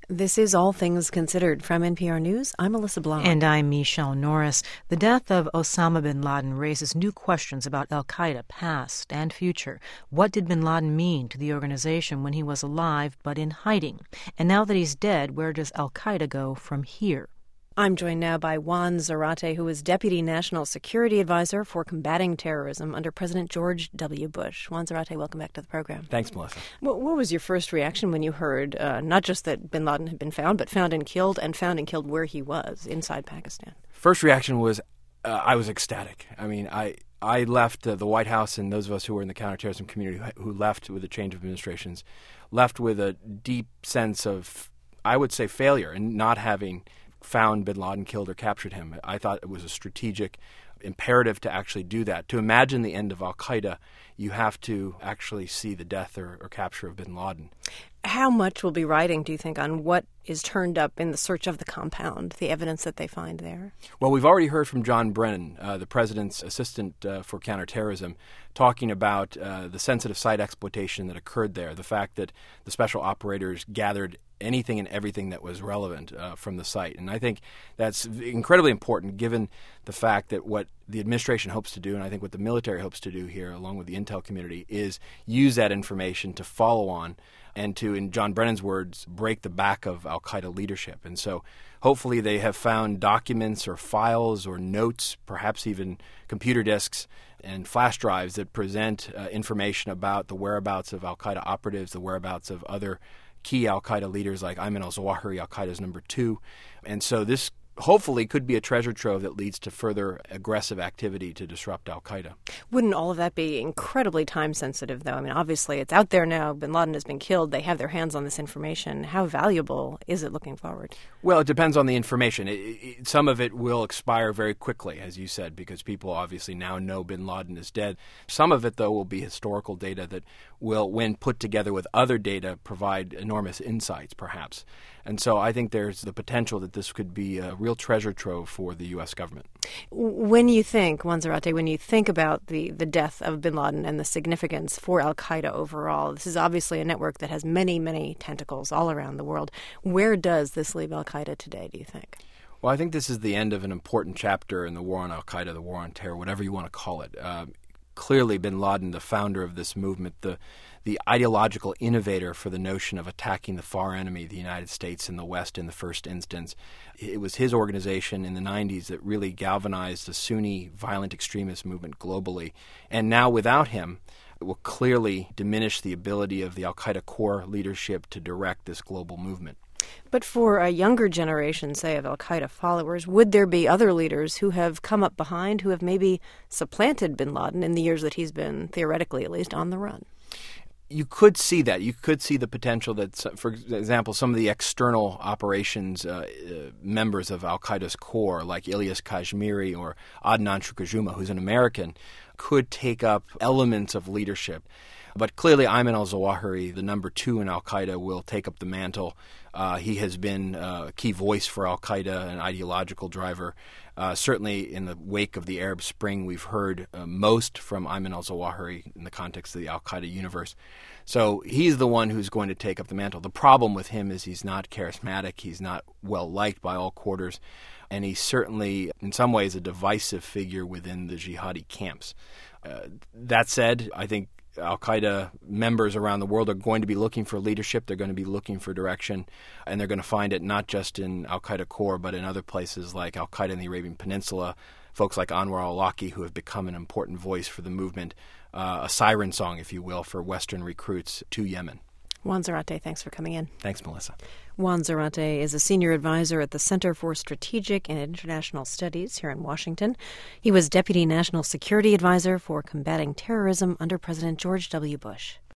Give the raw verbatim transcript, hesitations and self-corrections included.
This is All Things Considered from N P R News. I'm Melissa Blanc. And I'm Michelle Norris. The death of Osama bin Laden raises new questions about al-Qaeda, past and future. What did bin Laden mean to the organization when he was alive but in hiding? And now that he's dead, where does al-Qaeda go from here? I'm joined now by Juan Zarate, who is Deputy National Security Advisor for Combating Terrorism under President George W. Bush. Juan Zarate, welcome back to the program. Thanks, Melissa. What, what was your first reaction when you heard uh, not just that bin Laden had been found, but found and killed, and found and killed where he was, inside Pakistan? First reaction was uh, I was ecstatic. I mean, I I left uh, the White House, and those of us who were in the counterterrorism community who, who left with the change of administrations, left with a deep sense of, I would say, failure in not having found bin Laden, killed or captured him. I thought it was a strategic imperative to actually do that. To imagine the end of al-Qaeda, you have to actually see the death or, or capture of bin Laden. How much will be riding, do you think, on what is turned up in the search of the compound, the evidence that they find there? Well, we've already heard from John Brennan, uh, the president's assistant uh, for counterterrorism, talking about uh, the sensitive site exploitation that occurred there, the fact that the special operators gathered anything and everything that was relevant uh, from the site. And I think that's incredibly important given the fact that what the administration hopes to do, and I think what the military hopes to do here, along with the intel community, is use that information to follow on and to, in John Brennan's words, break the back of al-Qaeda leadership. And so hopefully they have found documents or files or notes, perhaps even computer disks and flash drives that present uh, information about the whereabouts of al-Qaeda operatives, the whereabouts of other key al-Qaeda leaders like Ayman al-Zawahiri, al-Qaeda's number two. And so this hopefully could be a treasure trove that leads to further aggressive activity to disrupt al-Qaeda. Wouldn't all of that be incredibly time sensitive, though? I mean, obviously it's out there now. Bin Laden has been killed. They have their hands on this information. How valuable is it looking forward? Well, it depends on the information. It, it, some of it will expire very quickly, as you said, because people obviously now know bin Laden is dead. Some of it, though, will be historical data that will, when put together with other data, provide enormous insights, perhaps. And so I think there's the potential that this could be a real treasure trove for the U S government. When you think, Juan Zarate, when you think about the, the death of bin Laden and the significance for al-Qaeda overall, this is obviously a network that has many, many tentacles all around the world. Where does this leave al-Qaeda today, do you think? Well, I think this is the end of an important chapter in the war on al-Qaeda, the war on terror, whatever you want to call it. Uh, clearly, bin Laden, the founder of this movement, the the ideological innovator for the notion of attacking the far enemy, the United States and the West in the first instance. It was his organization in the nineties that really galvanized the Sunni violent extremist movement globally. And now without him, it will clearly diminish the ability of the al-Qaeda core leadership to direct this global movement. But for a younger generation, say, of al-Qaeda followers, would there be other leaders who have come up behind, who have maybe supplanted bin Laden in the years that he's been, theoretically at least, on the run? You could see that. You could see the potential that, for example, some of the external operations uh, uh, members of al-Qaeda's core, like Ilyas Kashmiri or Adnan Shukajuma, who's an American, could take up elements of leadership. But clearly, Ayman al-Zawahiri, the number two in al-Qaeda, will take up the mantle. Uh, he has been uh, a key voice for al-Qaeda, an ideological driver. Uh, certainly, in the wake of the Arab Spring, we've heard uh, most from Ayman al-Zawahiri in the context of the al-Qaeda universe. So he's the one who's going to take up the mantle. The problem with him is he's not charismatic. He's not well-liked by all quarters. And he's certainly, in some ways, a divisive figure within the jihadi camps. Uh, that said, I think al-Qaeda members around the world are going to be looking for leadership. They're going to be looking for direction, and they're going to find it not just in al-Qaeda core, but in other places like al-Qaeda in the Arabian Peninsula, folks like Anwar al-Awlaki, who have become an important voice for the movement, uh, a siren song, if you will, for Western recruits to Yemen. Juan Zarate, thanks for coming in. Thanks, Melissa. Juan Zarate is a senior advisor at the Center for Strategic and International Studies here in Washington. He was Deputy National Security Advisor for Combating Terrorism under President George W. Bush.